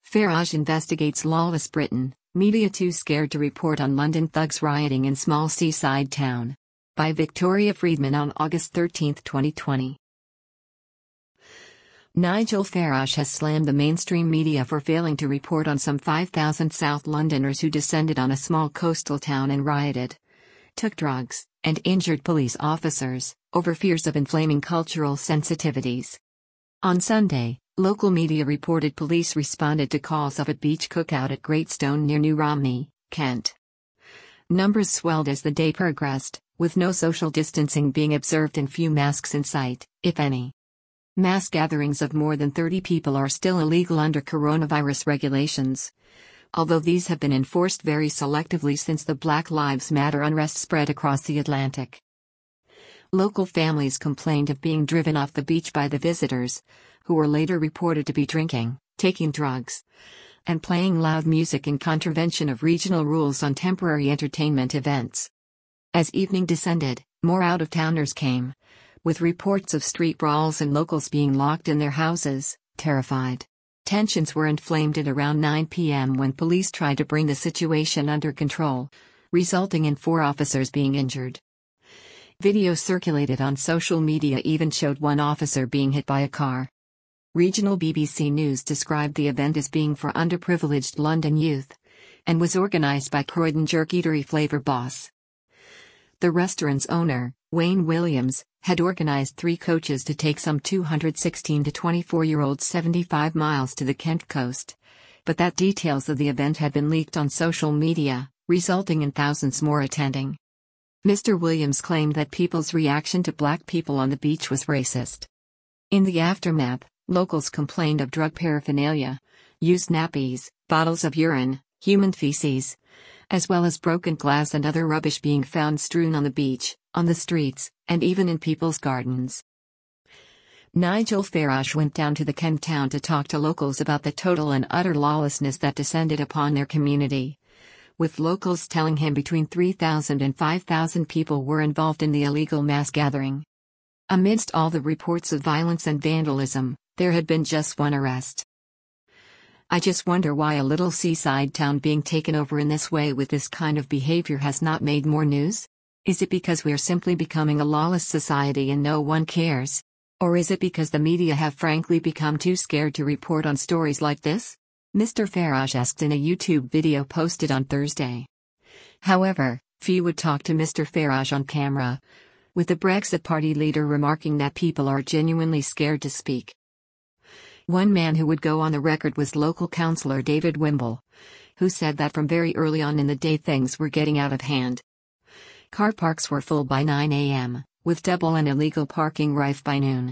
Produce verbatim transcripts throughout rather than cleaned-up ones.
Farage investigates lawless Britain, media too scared to report on London thugs rioting in small seaside town. By Victoria Friedman on August thirteenth, twenty twenty. Nigel Farage has slammed the mainstream media for failing to report on some five thousand South Londoners who descended on a small coastal town and rioted, took drugs, and injured police officers, over fears of inflaming cultural sensitivities. On Sunday, local media reported police responded to calls of a beach cookout at Greatstone near New Romney, Kent. Numbers swelled as the day progressed, with no social distancing being observed and few masks in sight, if any. Mass gatherings of more than thirty people are still illegal under coronavirus regulations, although these have been enforced very selectively since the Black Lives Matter unrest spread across the Atlantic. Local families complained of being driven off the beach by the visitors, who were later reported to be drinking, taking drugs, and playing loud music in contravention of regional rules on temporary entertainment events. As evening descended, more out-of-towners came, with reports of street brawls and locals being locked in their houses, terrified. Tensions were inflamed at around nine p m when police tried to bring the situation under control, resulting in four officers being injured. Video circulated on social media even showed one officer being hit by a car. Regional B B C News described the event as being for underprivileged London youth, and was organised by Croydon jerk eatery Flavour Boss. The restaurant's owner, Wayne Williams, had organised three coaches to take some two hundred sixteen to twenty-four-year-olds seventy-five miles to the Kent coast, but that details of the event had been leaked on social media, resulting in thousands more attending. Mister Williams claimed that people's reaction to black people on the beach was racist. In the aftermath, locals complained of drug paraphernalia, used nappies, bottles of urine, human feces, as well as broken glass and other rubbish being found strewn on the beach, on the streets, and even in people's gardens. Nigel Farage went down to the Kent town to talk to locals about the total and utter lawlessness that descended upon their community, with locals telling him between three thousand and five thousand people were involved in the illegal mass gathering. Amidst all the reports of violence and vandalism, there had been just one arrest. I just wonder why a little seaside town being taken over in this way with this kind of behavior has not made more news? Is it because we are simply becoming a lawless society and no one cares? Or is it because the media have frankly become too scared to report on stories like this? Mister Farage asked in a YouTube video posted on Thursday. However, few would talk to Mister Farage on camera, with the Brexit Party leader remarking that people are genuinely scared to speak. One man who would go on the record was local councillor David Wimble, who said that from very early on in the day things were getting out of hand. Car parks were full by nine a m, with double and illegal parking rife by noon.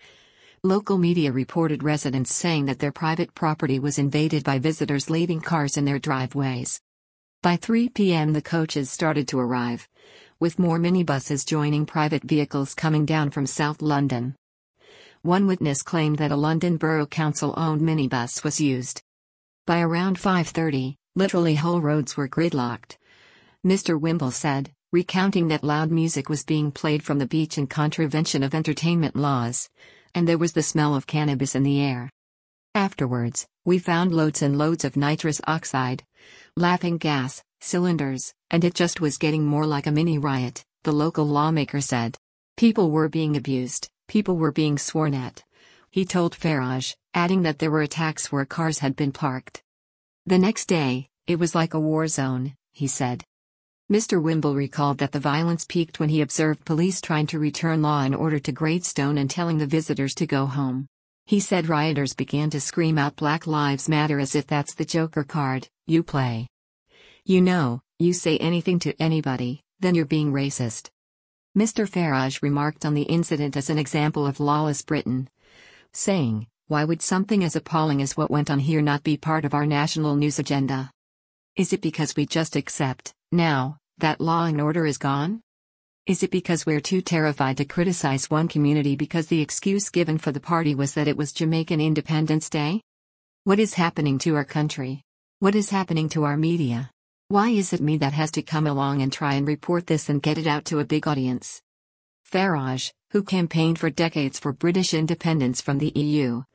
Local media reported residents saying that their private property was invaded by visitors leaving cars in their driveways. By three p m the coaches started to arrive, with more minibuses joining private vehicles coming down from South London. One witness claimed that a London Borough Council-owned minibus was used. By around five thirty, literally whole roads were gridlocked. Mister Wimble said, recounting that loud music was being played from the beach in contravention of entertainment laws, and there was the smell of cannabis in the air. Afterwards, we found loads and loads of nitrous oxide, laughing gas, cylinders, and it just was getting more like a mini riot, the local lawmaker said. People were being abused, people were being sworn at, he told Farage, adding that there were attacks where cars had been parked. The next day, it was like a war zone, he said. Mister Wimble recalled that the violence peaked when he observed police trying to return law and order to Greatstone and telling the visitors to go home. He said rioters began to scream out Black Lives Matter as if that's the Joker card you play. You know, you say anything to anybody, then you're being racist. Mister Farage remarked on the incident as an example of lawless Britain, saying, why would something as appalling as what went on here not be part of our national news agenda? Is it because we just accept, now, that law and order is gone? Is it because we're too terrified to criticize one community because the excuse given for the party was that it was Jamaican Independence Day? What is happening to our country? What is happening to our media? Why is it me that has to come along and try and report this and get it out to a big audience? Farage, who campaigned for decades for British independence from the E U,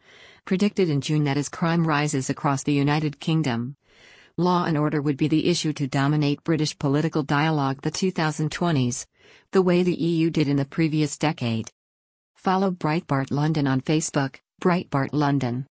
predicted in June that as crime rises across the United Kingdom, law and order would be the issue to dominate British political dialogue the twenty twenties, the way the E U did in the previous decade. Follow Breitbart London on Facebook, Breitbart London.